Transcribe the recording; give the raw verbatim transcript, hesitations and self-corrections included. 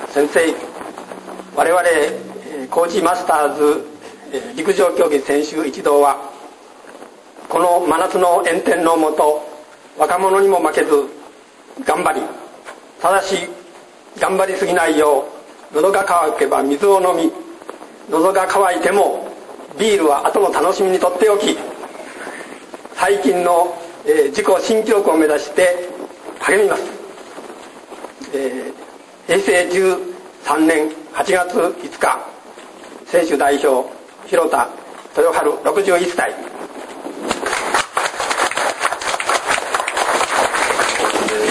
先生、我々高知マスターズ陸上競技選手一同はこの真夏の炎天の下、若者にも負けず頑張り、ただし頑張りすぎないよう喉が渇けば水を飲み、喉が渇いてもビールは後の楽しみにとっておき、最近の、えー、自己新記録を目指して励みます。えー、平成じゅうさんねんはちがついつか選手代表広田豊春ろくじゅういっさい。